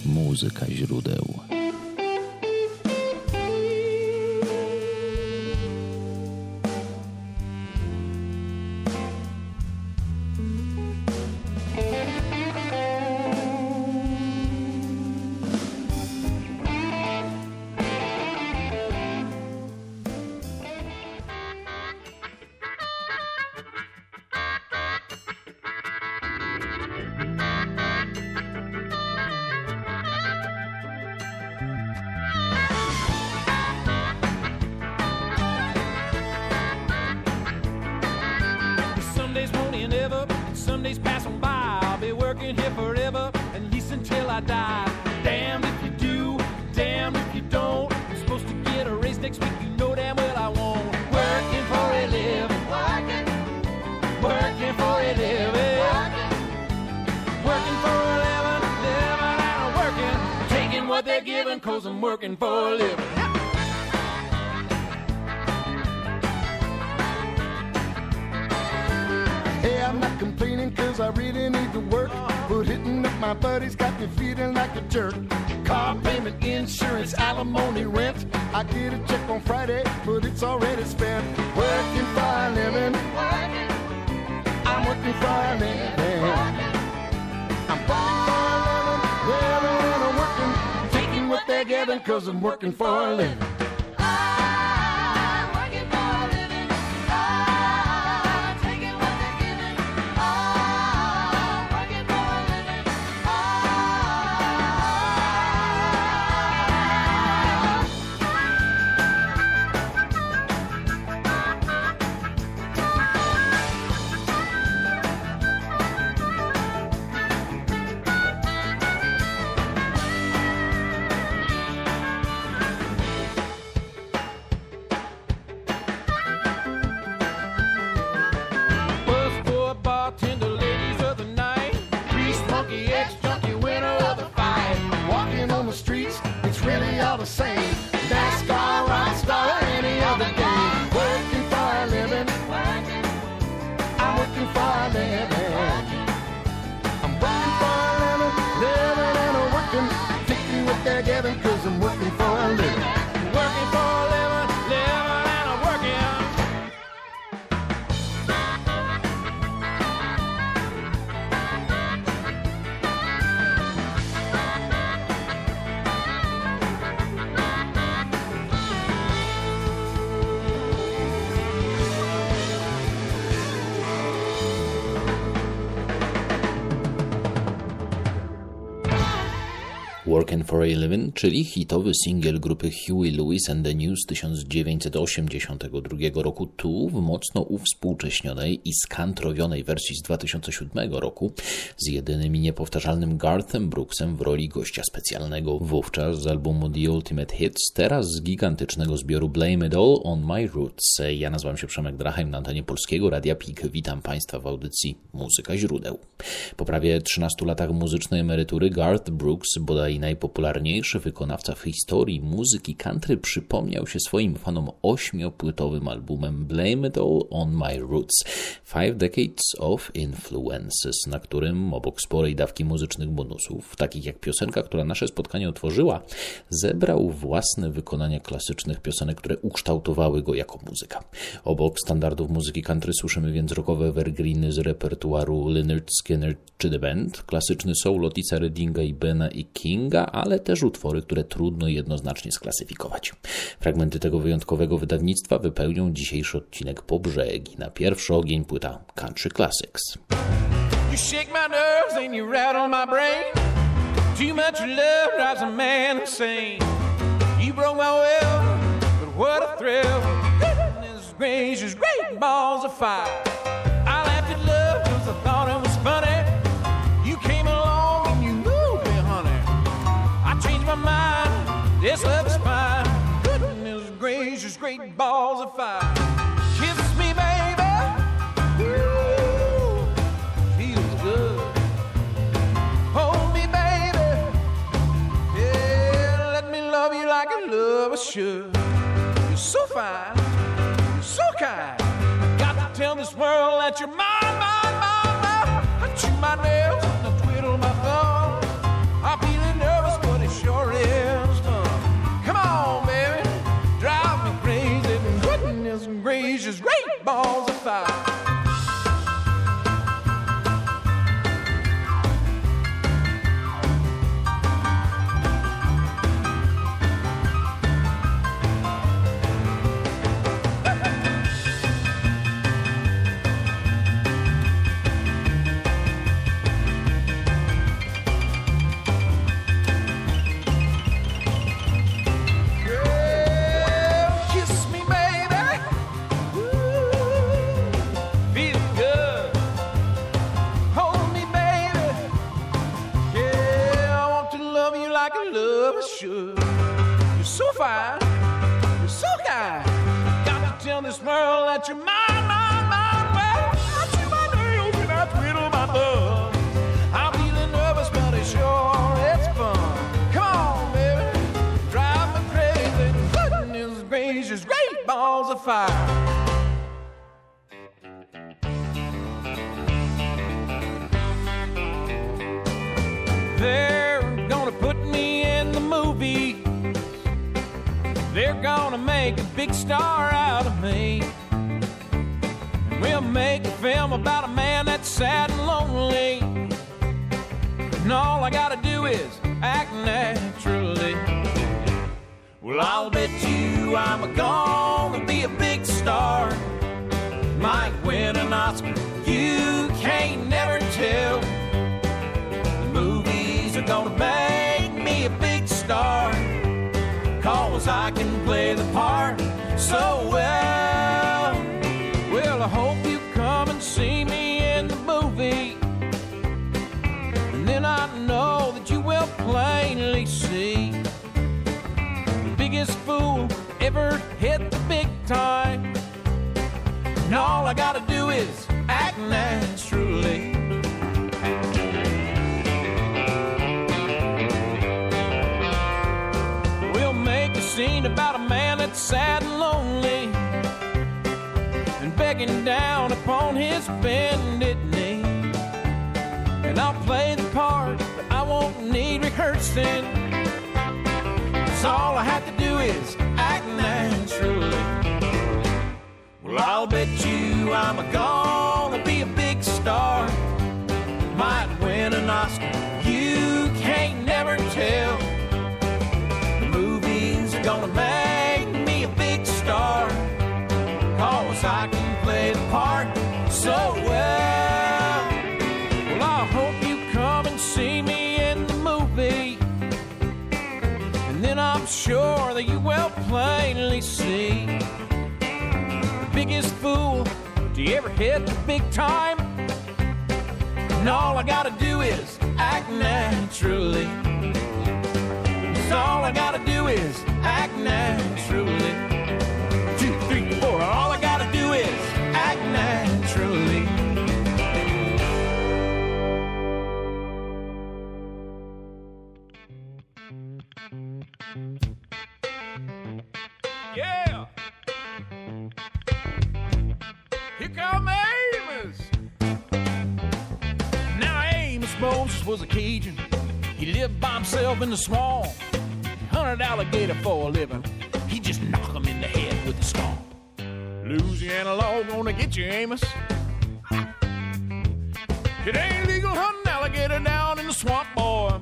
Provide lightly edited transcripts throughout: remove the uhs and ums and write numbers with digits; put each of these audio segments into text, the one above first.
Muzyka źródeł. Some days pass on by, I'll be working here forever, at least until I die. Damned if you do, damned if you don't. I'm supposed to get a raise next week, you know damn well I won't. Working for a living, working for a living, working for a living, living and working, taking what they're giving, 'cause I'm working for a living. I'm not complaining 'cause I really need to work, but hitting up my buddies got me feeling like a jerk. Car payment, insurance, alimony, rent. I get a check on Friday, but it's already spent. Working for a living, I'm working for a living. I'm working for a living, living and I'm working, taking what they're giving 'cause I'm working for a living. Same NASCAR, Rockstar, or any other game. Working for a living, I'm working for a living. I'm working for a living, living and I'm working, taking what they're giving 'cause I'm working for a living. Working for a living, living and I'm working. Working for a Living, czyli hitowy singiel grupy Huey Lewis and the News z 1982 roku, tu w mocno uwspółcześnionej i skantrowionej wersji z 2007 roku z jedynym i niepowtarzalnym Garthem Brooksem w roli gościa specjalnego. Wówczas z albumu The Ultimate Hits, teraz z gigantycznego zbioru Blame It All on My Roots. Ja nazywam się Przemek Drachim, na antenie Polskiego Radia PIK. Witam Państwa w audycji Muzyka źródeł. Po prawie 13 latach muzycznej emerytury Garth Brooks, bodaj najpopularniejszy wykonawca w historii muzyki country, przypomniał się swoim fanom 8-płytowym albumem Blame It All on My Roots. 5 Decades of Influences, na którym obok sporej dawki muzycznych bonusów, takich jak piosenka, która nasze spotkanie otworzyła, zebrał własne wykonania klasycznych piosenek, które ukształtowały go jako muzyka. Obok standardów muzyki country słyszymy więc rockowe evergreeny z repertuaru Lynyrd Skynyrd czy The Band, klasyczny soul Otis'a Reddinga i Bena i Kinga, ale też utwory, które trudno jednoznacznie sklasyfikować. Fragmenty tego wyjątkowego wydawnictwa wypełnią dzisiejszy odcinek Po brzegi. Na pierwszy ogień płyta Country Classics. You shake my nerves and you rattle my brain. Too much love drives a man insane. You broke my will, but what a thrill. Goodness gracious, great balls of fire. I laughed at love because I thought it was funny. You came along and you moved me, honey. I changed my mind, this love is fine. Goodness gracious, great balls of fire. Kiss me, baby. Ooh, feels good. Hold me, baby. Yeah, let me love you like a lover should. You're so fine, you're so kind. Got to tell this world that you're mine, mine, mine, mine. I chew my nails and I twiddle my thumbs. I'm feeling nervous great balls of fire. You're so fine, you're so kind. Got to tell this world that you're mine, mine, mine. Well, I chew my nails and I twiddle my thumbs. I'm feeling nervous, but it's sure it's fun. Come on, baby, drive me crazy. Goodness gracious, great balls of fire. They're gonna put me in the movie. They're gonna make a big star out of me. And we'll make a film about a man that's sad and lonely. And all I gotta do is act naturally. Well, I'll bet you I'm gonna be a big star. Might win an Oscar, you can't never tell. Are gonna make me a big star, 'cause I can play the part so well. Well, I hope you come and see me in the movie, and then I know that you will plainly see the biggest fool ever hit the big time. And all I gotta do is act naturally. Scene about a man that's sad and lonely and begging down upon his bended knee. And I'll play the part, but I won't need rehearsing. 'Cause all I have to do is act naturally. Well, I'll bet you I'm gonna be a big star. Might win an Oscar, you can't never tell. Gonna make me a big star, 'cause I can play the part so well. Well, I hope you come and see me in the movie, and then I'm sure that you will plainly see the biggest fool to ever hit the big time. And all I gotta do is act naturally. All I gotta do is act naturally. 2, 3, 4. All I gotta do is act naturally. Yeah. Here come Amos. Now Amos Moses was a Cajun. He lived by himself in the swamp. Hunted alligator for a living. He just knock him in the head with a stone. Louisiana law gonna get you, Amos. It ain't legal hunting alligator down in the swamp, boy.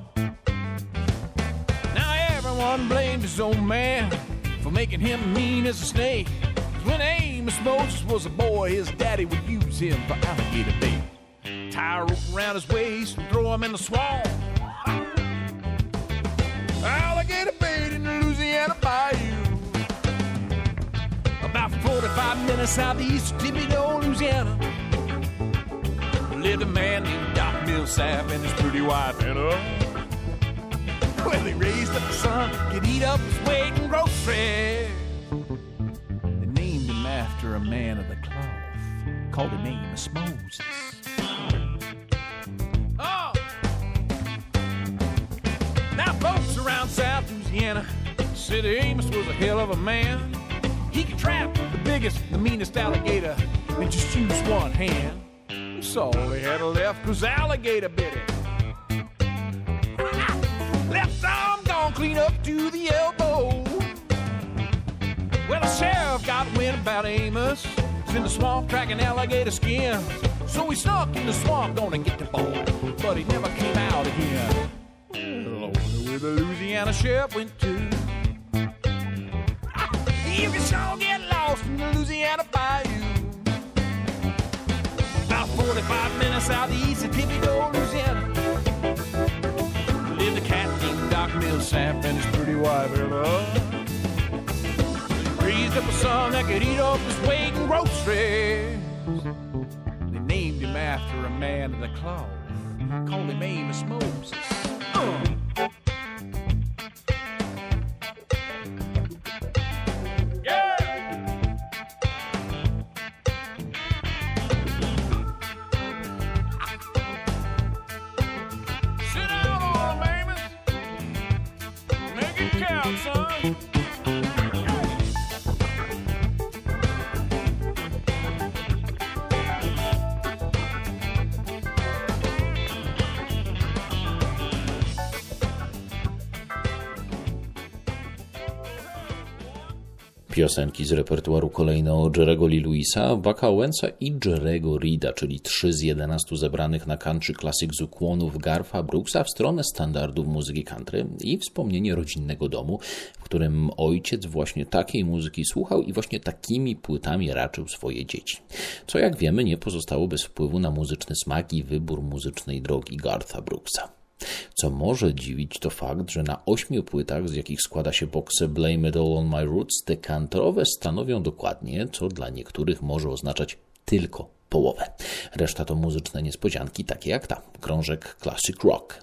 Now everyone blamed his old man for making him mean as a snake. 'Cause when Amos Moses was a boy, his daddy would use him for alligator bait. Tie a rope around his waist and throw him in the swamp. Alligator bait in the Louisiana bayou. About 45 minutes southeast of Thibodaux, Louisiana, lived a man named Doc Millsap and his pretty wife Anna. Well, they raised up a son, could eat up his weight in groceries. They named him after a man of the cloth, called him Amos Moses. Oh! Now folks around South Louisiana said Amos was a hell of a man. He could trap the biggest, the meanest alligator and just use one hand. That's all they had left was alligator bit it. Left arm gone clean up to the elbow. Well, the sheriff got wind about Amos, in the swamp tracking alligator skin. So he snuck in the swamp, gonna get the boy, but he never came out again. Well, I wonder where the Louisiana sheriff went to. You can sure get lost in the Louisiana bayou. About 45 minutes southeast of Thibodaux, Louisiana, lived a cat named Doc Millsap and his pretty wife Ella. He raised up a son that could eat up his weight in groceries. They named him after a man of the cloth, called him Amos Moses. Piosenki z repertuaru kolejno Jerry'ego Lee Lewisa, Bucka Owensa i Jerry'ego Reeda, czyli 3 z 11 zebranych na country classic z ukłonów Gartha Brooksa w stronę standardów muzyki country i wspomnienie rodzinnego domu, w którym ojciec właśnie takiej muzyki słuchał i właśnie takimi płytami raczył swoje dzieci. Co jak wiemy nie pozostało bez wpływu na muzyczny smak i wybór muzycznej drogi Gartha Brooksa. Co może dziwić, to fakt, że na 8 płytach, z jakich składa się box Blame It All On My Roots, te country'owe stanowią dokładnie, co dla niektórych może oznaczać tylko połowę. Reszta to muzyczne niespodzianki, takie jak ta, krążek Classic Rock.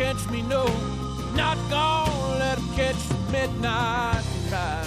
catch me, no, not gonna let them catch the midnight ride.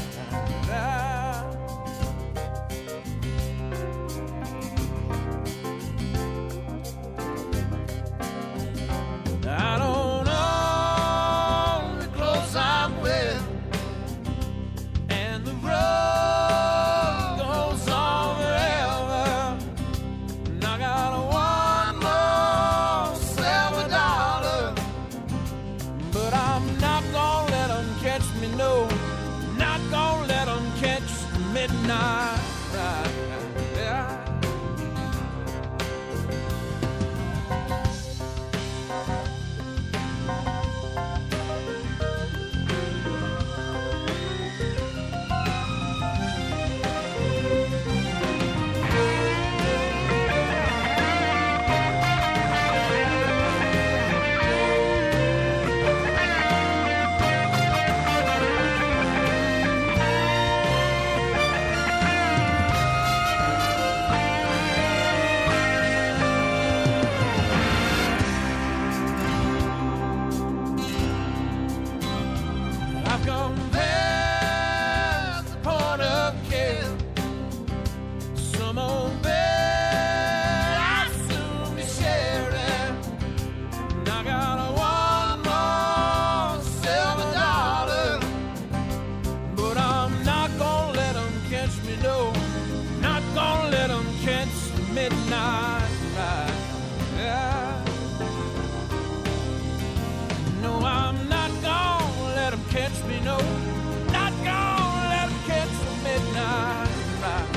I don't own the clothes I'm with, and the road goes on forever. And I got one more silver dollar, but I'm not gonna let them catch me, no, not gonna let them catch the midnight ride. I've gone past the point of kill. Some old bed I'll soon be sharing. And I got one more silver dollar, but I'm not gonna let them catch me, no, not gonna let them catch the midnight ride. Yeah. No, I'm not gonna let them catch me, no, not gonna let them catch the midnight ride.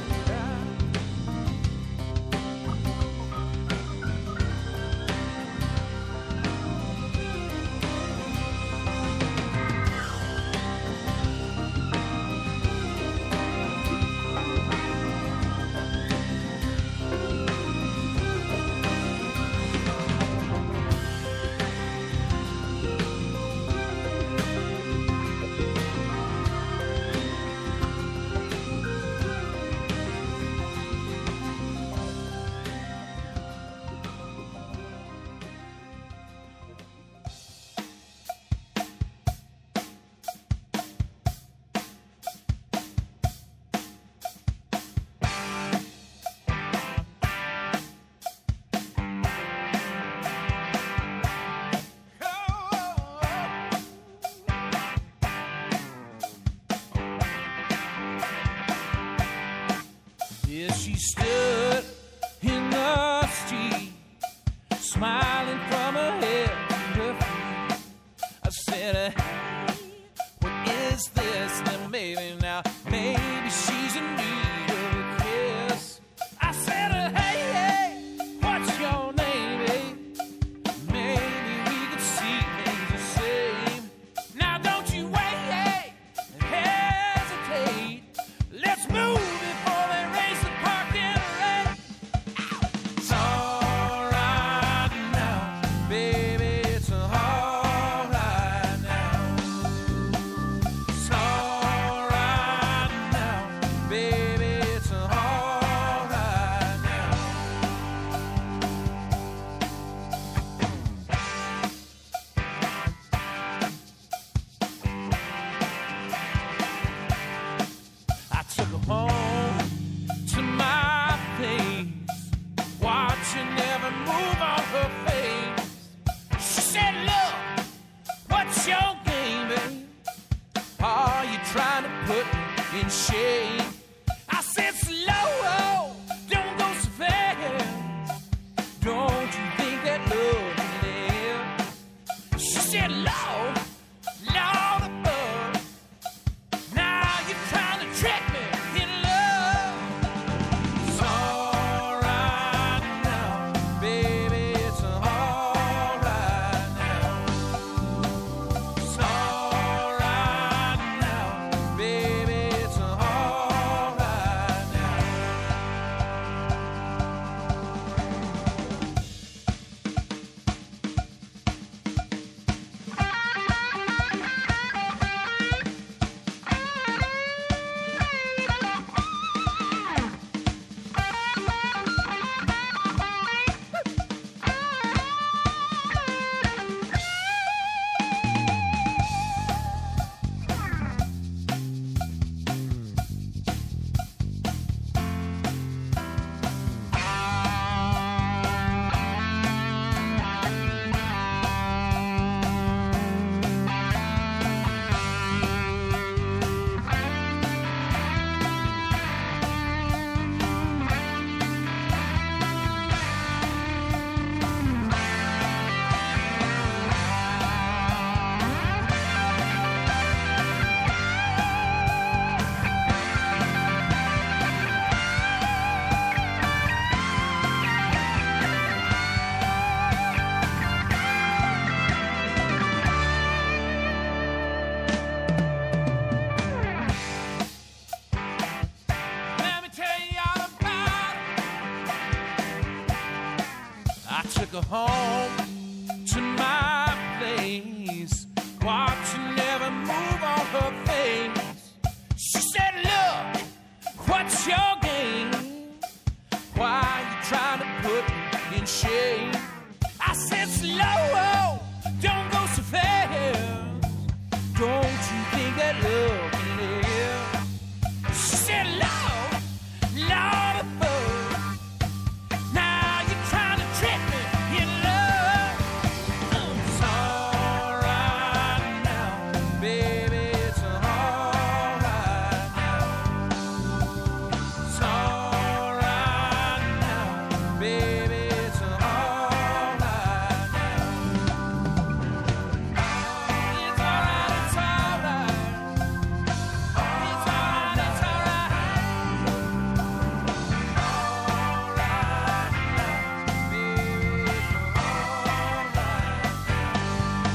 Yeah, she stood in the street, smiling from her head to her feet. I said, hey, what is this? Now maybe she's in need of a kiss. I said, hey, hey, what's your name, babe? Maybe we could see things the same. Now don't you wait and hesitate. Let's move before they raise the parking rate. It's all right now, baby, it's all right now. It's all right now, baby, it's all right now. I took her home to my place, watching every move on her face. slow, don't go so fast. Don't you think that love can live? She said, Lord, Lord above. Now you're trying to trick me in love. It's all right now, baby, it's all right now. It's all right now, baby, it's all right now. It's all right, it's all right. It's all right, it's all right. All right now, baby, it's all right.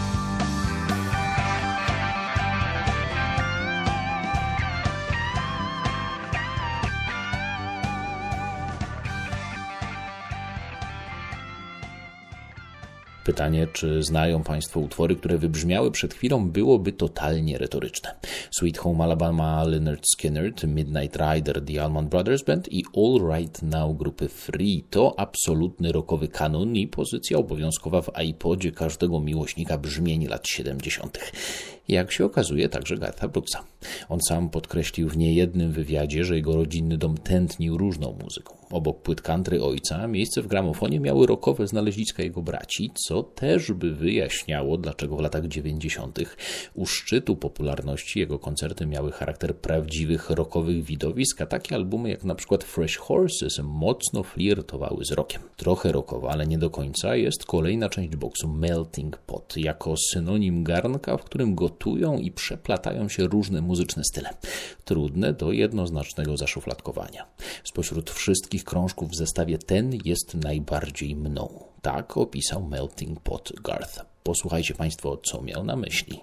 Pytanie, czy znają Państwo utwory, które wybrzmiały przed chwilą, byłoby totalnie retoryczne. Sweet Home Alabama, Lynyrd Skynyrd, Midnight Rider, The Allman Brothers Band i All Right Now grupy Free to absolutny rockowy kanon i pozycja obowiązkowa w iPodzie każdego miłośnika brzmień lat 70. Jak się okazuje, także Gartha Brooksa. On sam podkreślił w niejednym wywiadzie, że jego rodzinny dom tętnił różną muzyką. Obok płyt country ojca miejsce w gramofonie miały rockowe znaleziska jego braci, co też by wyjaśniało, dlaczego w latach 90. u szczytu popularności jego koncerty miały charakter prawdziwych rockowych widowisk, a takie albumy jak na przykład Fresh Horses mocno flirtowały z rockiem. Trochę rockowa, ale nie do końca jest kolejna część boksu Melting Pot, jako synonim garnka, w którym gotują i przeplatają się różne muzyczne style. Trudne do jednoznacznego zaszufladkowania. Spośród wszystkich krążków w zestawie ten jest najbardziej mną. Tak opisał Melting Pot Garth. Posłuchajcie Państwo, co miał na myśli.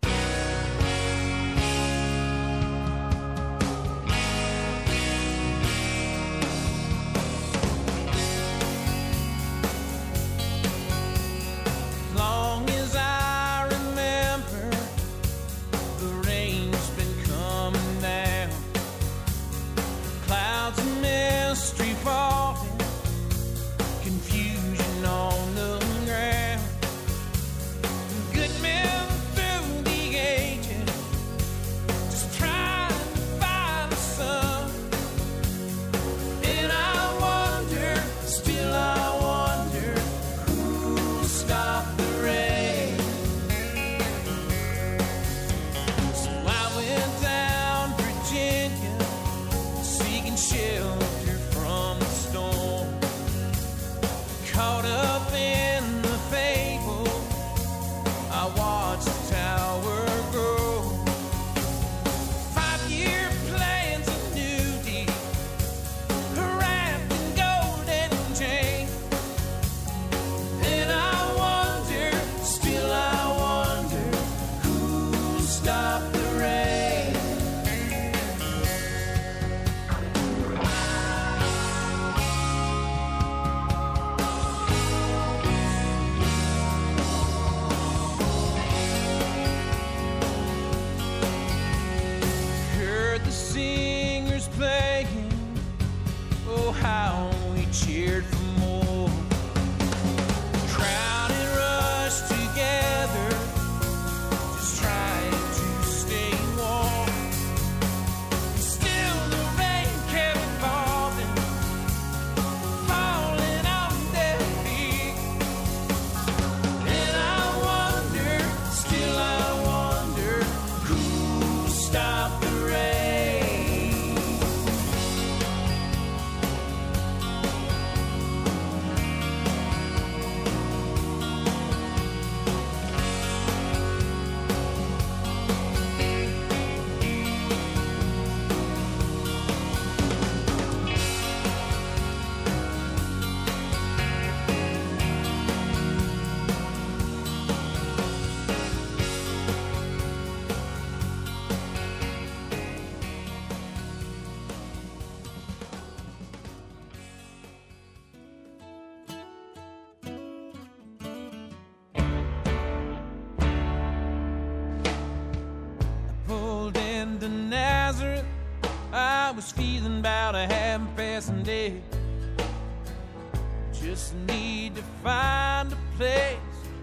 I was feeling about a half-passing day. Just need to find a place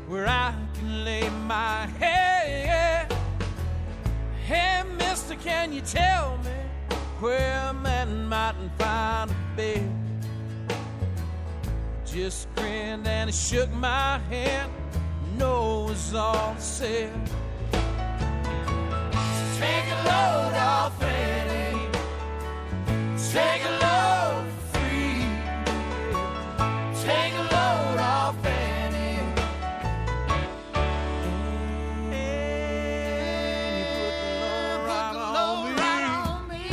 where I can lay my head. Hey, mister, can you tell me where a man mightn't find a bed? Just grinned and he shook my hand. No was all he said. So take a load off, Annie. Take a load for free. Take a load off, Annie. And you put the load right on me.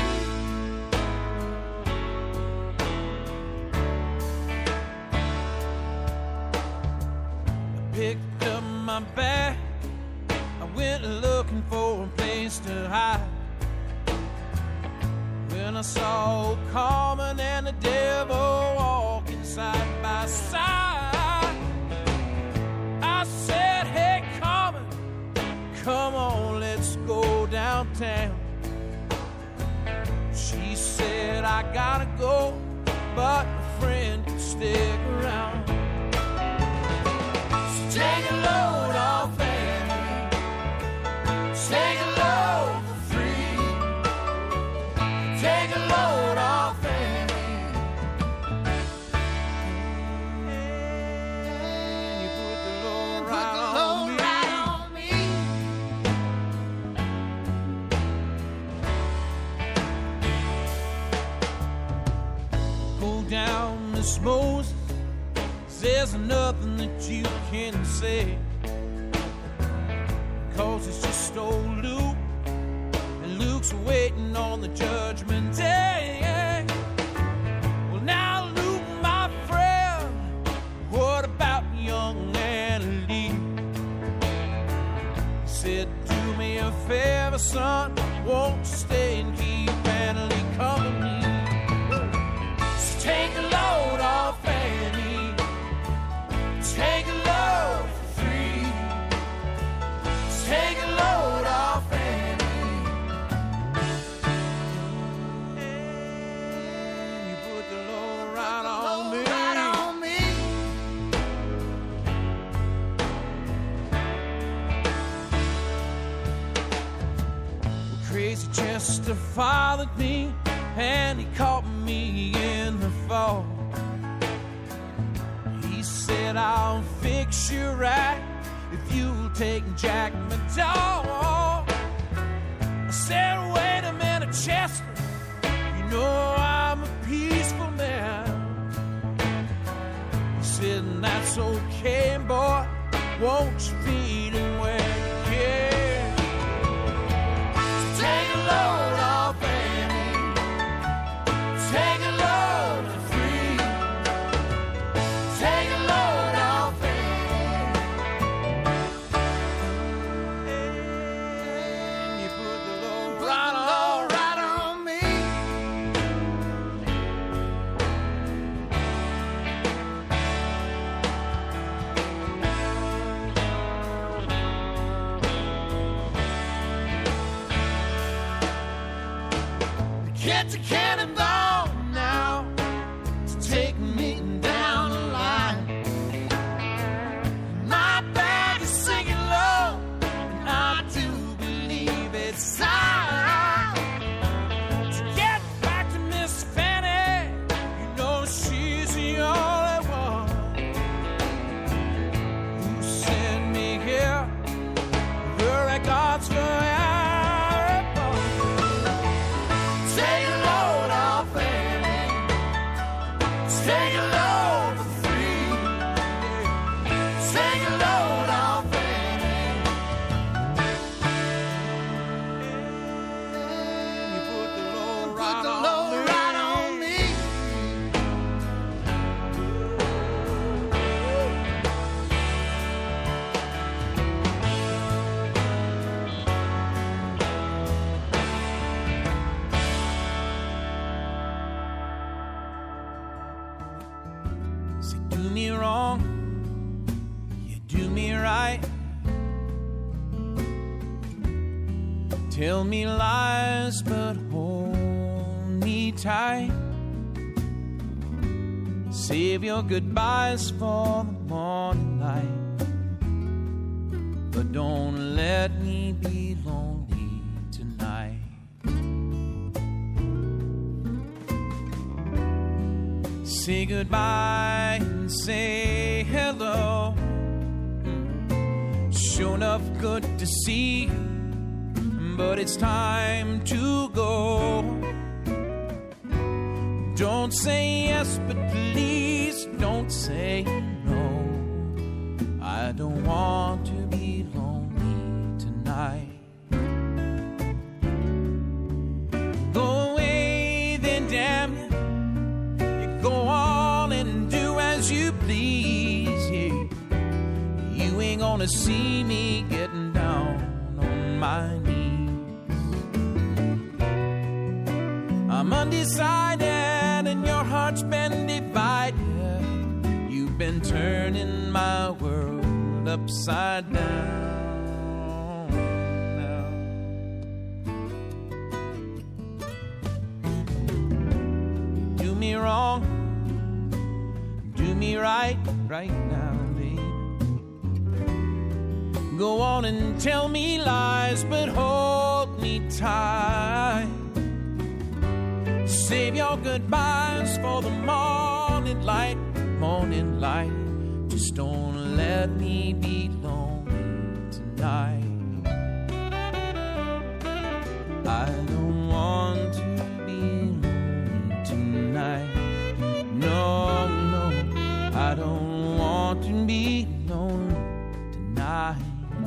I picked up my bag. I went looking for a place to hide. When I saw old Carmen and the devil walking side by side, I said, hey Carmen, come on, let's go downtown. She said, I gotta go, but a friend can stick around. So take a load off, Annie. Take a load for free. Take a load off, Annie. And you put the load right on me. Go down, Miss Moses. There's nothing that you can say, 'cause it's just old Luke, and Luke's waiting on the judgment day. Well, now, Luke, my friend, what about young Anna Lee? He said, do me a favor, son, won't you stay and keep Anna Lee company? So take a load off, Annie. Take a load for free. Take a load off, Annie. And you put the load right on me. Right on me. Well, Crazy Chester followed me, and he caught me in the fall. He said, I'll fix you right if you'll take Jack McDowell. I said, wait a minute, Chester, you know I'm a peaceful man. He said, that's okay, boy, won't you feed him well? Yeah. So take a load off, Annie. Take a load for free. Take a load off, Annie. And you put the load right on me. Get the cannonball now to take me down the line. My bag is singing low, and I do believe it's time to get back to Miss Fanny. You know she's the only one who sent me here. Her records for take a load off, Annie. Take a load for free. Take a load off, Annie. And you put the load right on me. Say, do me wrong, you do me right. Tell me lies, but hold me tight. Save your goodbyes for the morning light. but don't let me be lonely tonight. Say goodbye and say hello. Sure enough good to see, but it's time to go. Don't say yes, but please don't say no. I don't want to be lonely tonight. Go away then, damn you. You go on and do as you please, yeah. You ain't gonna see me getting down on my knees. I'm undecided and your heart's been divided. You've been turning my world upside down now. Do me wrong, do me right now, babe. Go on and tell me lies, but hold me tight. Save your goodbyes for the morning light, morning light. Just don't let me be lonely tonight. I don't want to be lonely tonight. No, no, I don't want to be lonely tonight.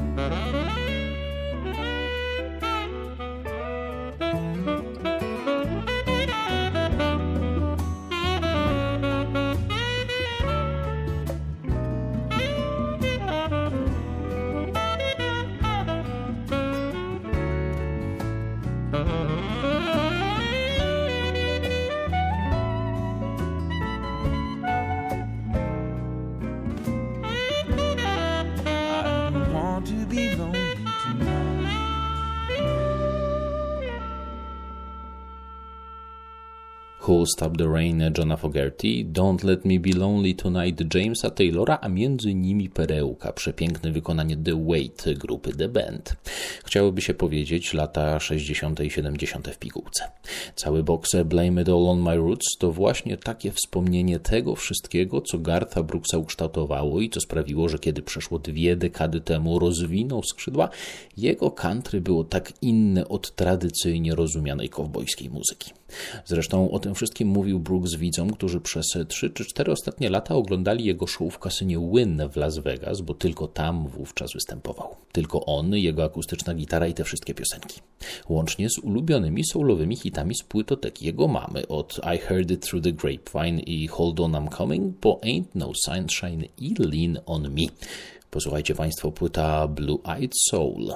Who'll Stop the Rain Johna Fogerty, Don't Let Me Be Lonely Tonight Jamesa Taylora, a między nimi perełka, przepiękne wykonanie The Weight grupy The Band. Chciałoby się powiedzieć lata 60. i 70. w pigułce. Cały boks Blame It All on My Roots to właśnie takie wspomnienie tego wszystkiego, co Gartha Brooksa ukształtowało i co sprawiło, że kiedy przeszło 2 dekady temu rozwinął skrzydła, jego country było tak inne od tradycyjnie rozumianej kowbojskiej muzyki. Zresztą o tym wszystkim mówił Brooks widzom, którzy przez 3 czy 4 ostatnie lata oglądali jego show w kasynie Wynn w Las Vegas, bo tylko tam wówczas występował. Tylko on, jego akustyczna gitara i te wszystkie piosenki. Łącznie z ulubionymi soulowymi hitami z płytoteki jego mamy, od I Heard It Through the Grapevine i Hold On I'm Coming po Ain't No Sunshine i Lean On Me. Posłuchajcie Państwo, płyta Blue Eyed Soul.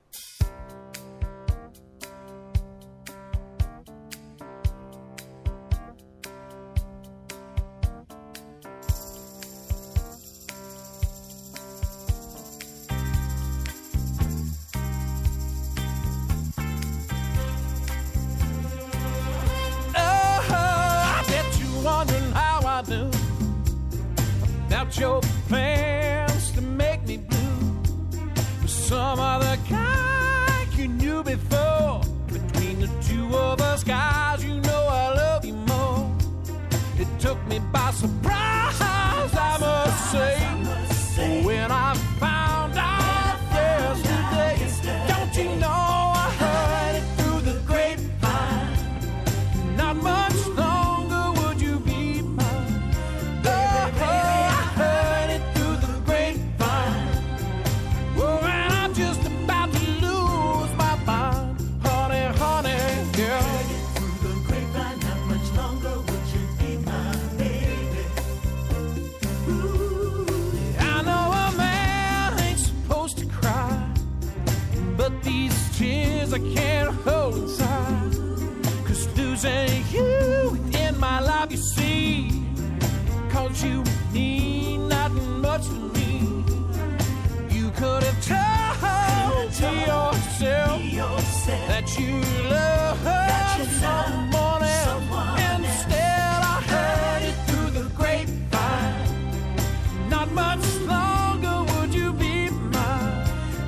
Your plans to make me blue for some other guy you knew before. Between the two of us guys, you know I love you more. It took me by surprise, I must say, when I found out yesterday. Don't you know I heard it through the grapevine? Not much longer would you be mine. I can't hold inside, 'cause losing you in my life, you see, 'cause you mean not much to me. You could have told to yourself that you love someone else. Instead I heard it through the grapevine. Not much longer would you be mine.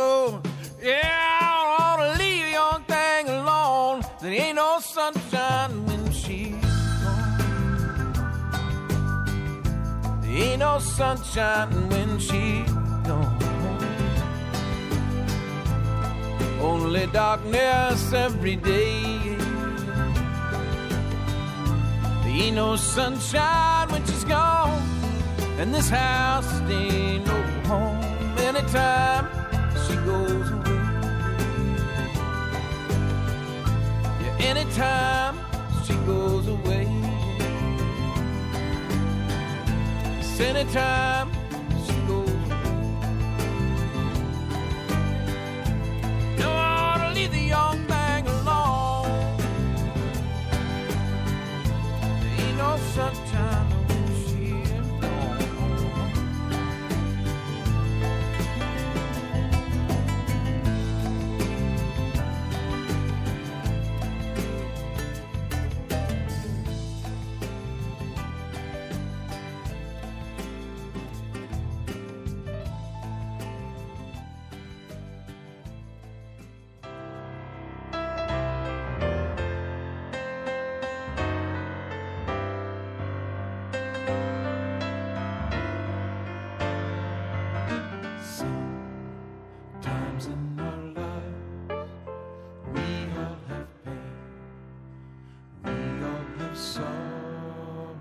Ain't no sunshine when she's gone. Only darkness every day. There ain't no sunshine when she's gone, and this house ain't no home anytime she goes away. Yeah, anytime she goes away. It's anytime she goes away. Don't wanna leave the young thing alone. There ain't no sunshine when she's gone. Sometimes in our lives we all have pain, we all have sorrow,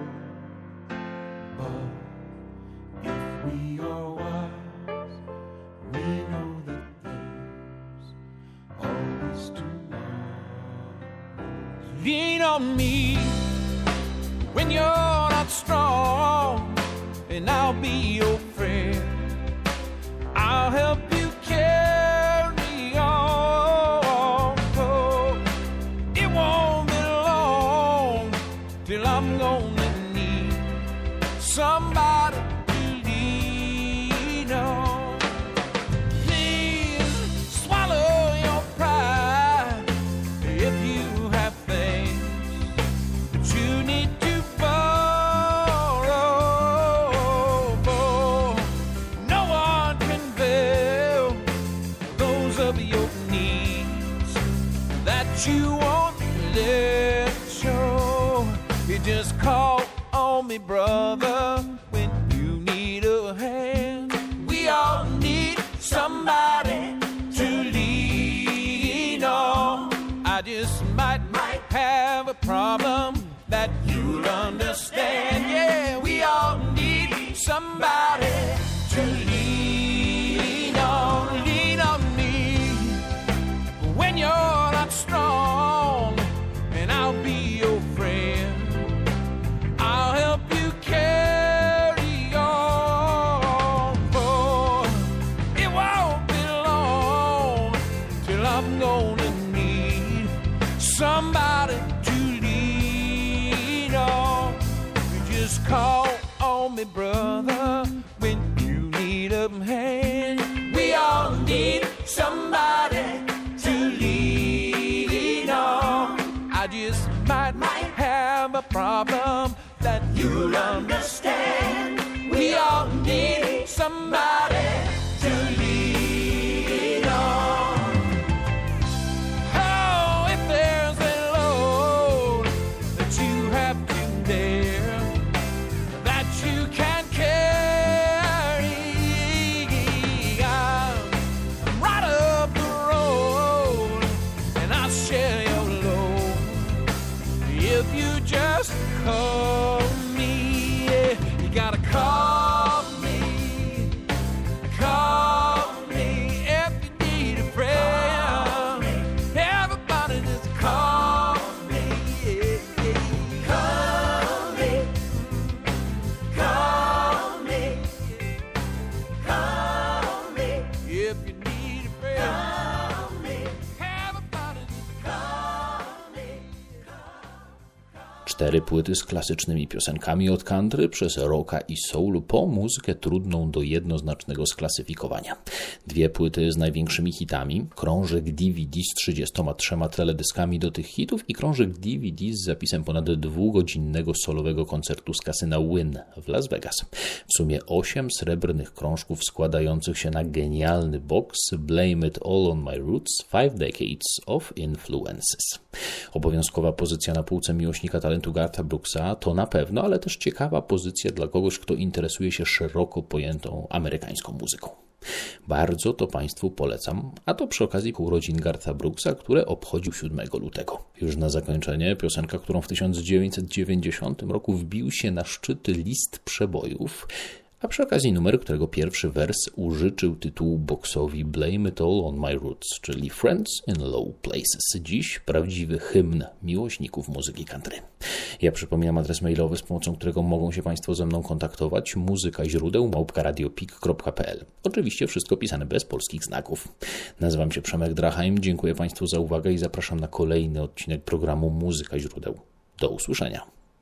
but if we are wise, we know that there's always tomorrow. Lean on me when you're not strong, and I'll be your friend. I'll help you carry on. Oh, it won't be long till I'm gonna need somebody to lean on. Please swallow your pride if you have things that you need to borrow. No one can fill those of your needs that you won't let show. You just call on me, brother, when you need a hand. We all need somebody to lean on. I just might have a problem that you'll understand. Yeah, we all need somebody to lean on. Lean on me when you're not strong, and I'll be your friend. I'll help you carry on. For it won't be long till I'm gonna need somebody to lean on. You just call on me, brother, when you need a hand. We all need somebody to lean on. I just might have a problem that you'll understand. We all need somebody to lean on. Oh, if there's a load that you have to bear, that you can carry, I'm right up the road, and I'll share your load. If you just call me, yeah, you gotta call me if you need a friend. Everybody just call me, yeah, yeah. Call me if you need a friend. Everybody just call me. 4 płyty z klasycznymi piosenkami od country, przez rocka i soul po muzykę trudną do jednoznacznego sklasyfikowania. 2 płyty z największymi hitami, krążek DVD z 33 teledyskami do tych hitów i krążek DVD z zapisem ponad 2-godzinnego solowego koncertu z kasyna Wynn w Las Vegas. W sumie 8 srebrnych krążków składających się na genialny box Blame It All on My Roots, 5 Decades of Influences. Obowiązkowa pozycja na półce miłośnika talentu talentu Gartha Brooksa to na pewno, ale też ciekawa pozycja dla kogoś, kto interesuje się szeroko pojętą amerykańską muzyką. Bardzo to Państwu polecam, a to przy okazji urodzin Gartha Brooksa, które obchodził 7 lutego. Już na zakończenie piosenka, którą w 1990 roku wbił się na szczyty list przebojów, a przy okazji numer, którego pierwszy wers użyczył tytułu boksowi Blame It All On My Roots, czyli Friends in Low Places. Dziś prawdziwy hymn miłośników muzyki country. Ja przypominam adres mailowy, z pomocą którego mogą się Państwo ze mną kontaktować: muzykaźródeł@radiopik.pl. Oczywiście wszystko pisane bez polskich znaków. Nazywam się Przemek Drachheim, dziękuję Państwu za uwagę i zapraszam na kolejny odcinek programu Muzyka Źródeł. Do usłyszenia.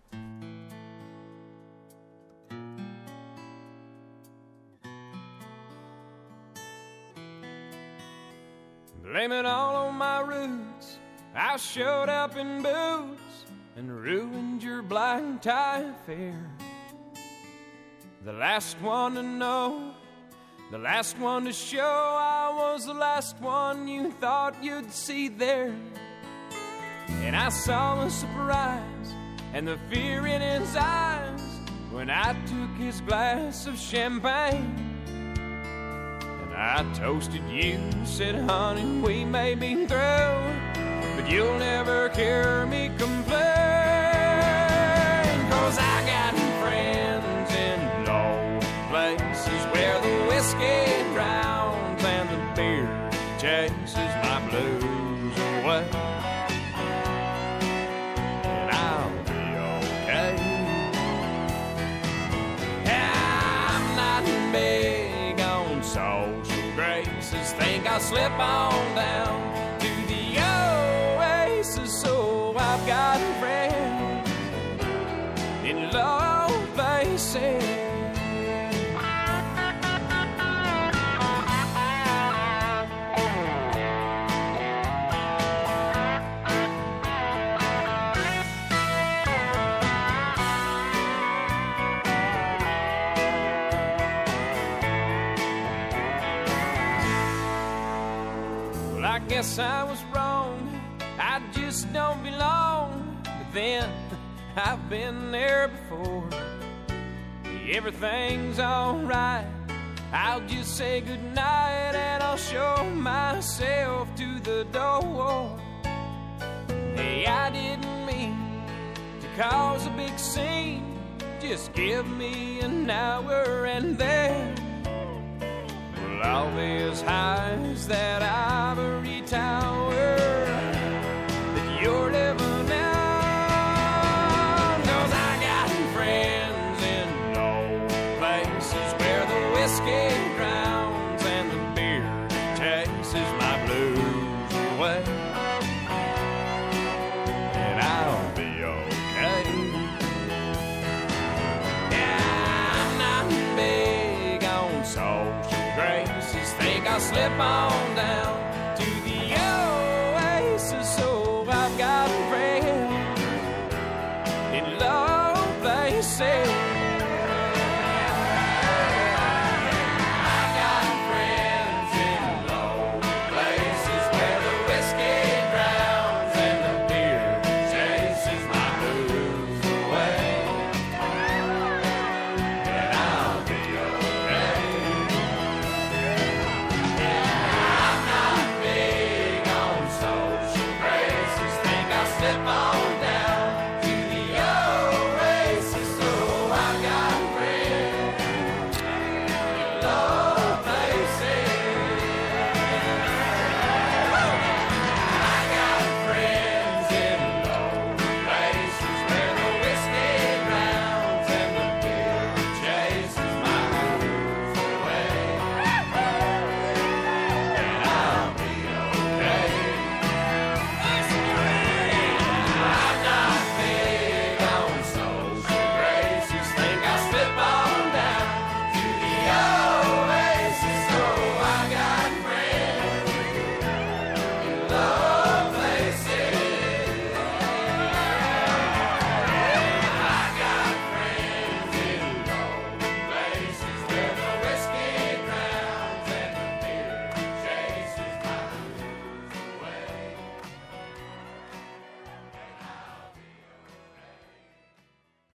Blame it all on my roots. I showed up in boots and ruined your black tie affair. The last one to know, the last one to show. I was the last one you thought you'd see there. And I saw the surprise and the fear in his eyes when I took his glass of champagne. I toasted you, said, honey, we may be through, but you'll never hear me complain. 'Cause I got friends in low places where the whiskey drowns and the beer chases my blues away. And I'll be okay. I'm not big on social graces. Think I'll slip on down to the oasis. So I've got friends in low places. I guess I was wrong, I just don't belong. But then, I've been there before. Everything's alright, I'll just say goodnight and I'll show myself to the door. Hey, I didn't mean to cause a big scene. Just give me an hour and then I'll be as high as that ivory tower that you're living on. 'Cause I got friends in low places where the whiskey drowns and the beer chases my blues away. And I'll be okay. Yeah, I'm not big on social graces. Think I'll slip on down